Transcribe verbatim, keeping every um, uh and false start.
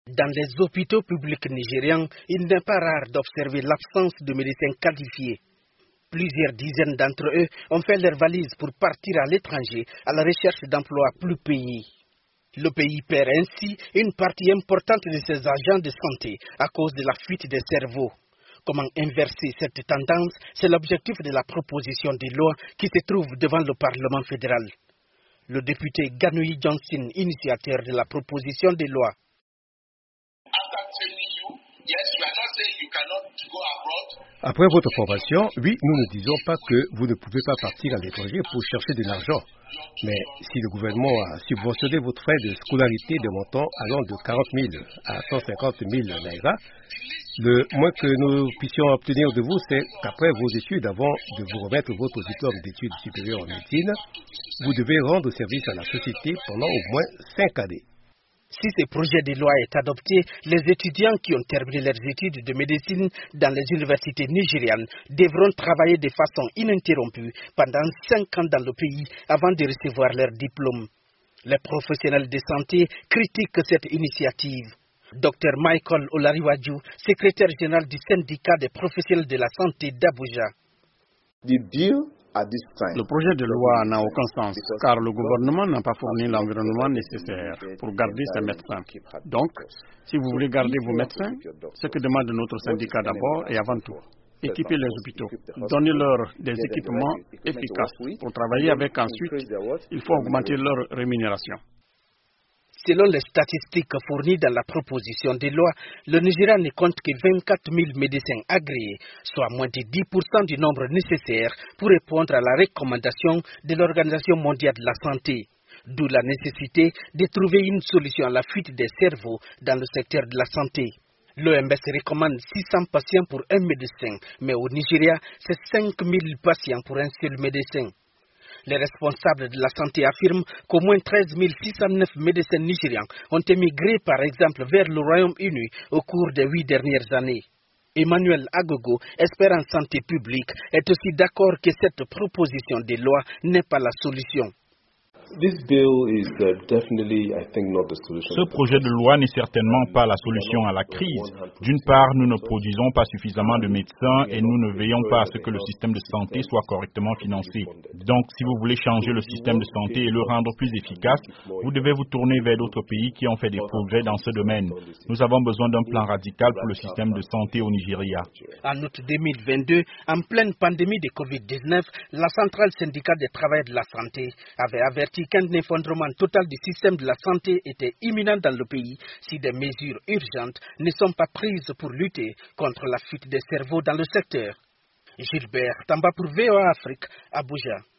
Dans les hôpitaux publics nigérians, il n'est pas rare d'observer l'absence de médecins qualifiés. Plusieurs dizaines d'entre eux ont fait leurs valises pour partir à l'étranger à la recherche d'emplois plus payés. Le pays perd ainsi une partie importante de ses agents de santé à cause de la fuite des cerveaux. Comment inverser cette tendance? C'est l'objectif de la proposition de loi qui se trouve devant le Parlement fédéral. Le député Ganoui Johnson, initiateur de la proposition de loi. Après votre formation, oui, nous ne disons pas que vous ne pouvez pas partir à l'étranger pour chercher de l'argent. Mais si le gouvernement a subventionné votre frais de scolarité de montant allant de quarante mille à cent cinquante mille naira, le moins que nous puissions obtenir de vous, c'est qu'après vos études, avant de vous remettre votre diplôme d'études supérieures en médecine, vous devez rendre service à la société pendant au moins cinq années. Si ce projet de loi est adopté, les étudiants qui ont terminé leurs études de médecine dans les universités nigérianes devront travailler de façon ininterrompue pendant cinq ans dans le pays avant de recevoir leur diplôme. Les professionnels de santé critiquent cette initiative. Docteur Michael Olariwaju, secrétaire général du syndicat des professionnels de la santé d'Abuja. Le projet de loi n'a aucun sens car le gouvernement n'a pas fourni l'environnement nécessaire pour garder ses médecins. Donc, si vous voulez garder vos médecins, ce que demande notre syndicat d'abord et avant tout, équiper les hôpitaux, donnez-leur des équipements efficaces pour travailler avec ensuite, il faut augmenter leur rémunération. Selon les statistiques fournies dans la proposition de loi, le Nigeria ne compte que vingt-quatre mille médecins agréés, soit moins de dix pour cent du nombre nécessaire pour répondre à la recommandation de l'Organisation mondiale de la santé. D'où la nécessité de trouver une solution à la fuite des cerveaux dans le secteur de la santé. L'O M S recommande six cents patients pour un médecin, mais au Nigeria, c'est cinq mille patients pour un seul médecin. Les responsables de la santé affirment qu'au moins treize mille six cent neuf médecins nigérians ont émigré par exemple vers le Royaume-Uni au cours des huit dernières années. Emmanuel Agogo, expert en santé publique, est aussi d'accord que cette proposition de loi n'est pas la solution. Ce projet de loi n'est certainement pas la solution à la crise. D'une part, nous ne produisons pas suffisamment de médecins et nous ne veillons pas à ce que le système de santé soit correctement financé. Donc, si vous voulez changer le système de santé et le rendre plus efficace, vous devez vous tourner vers d'autres pays qui ont fait des progrès dans ce domaine. Nous avons besoin d'un plan radical pour le système de santé au Nigeria. En août deux mille vingt-deux, en pleine pandémie de covid dix-neuf, la centrale syndicale des travailleurs de la santé avait averti qu'un effondrement total du système de la santé était imminent dans le pays si des mesures urgentes ne sont pas prises pour lutter contre la fuite des cerveaux dans le secteur. Gilbert Tamba pour V O A Afrique, Abuja.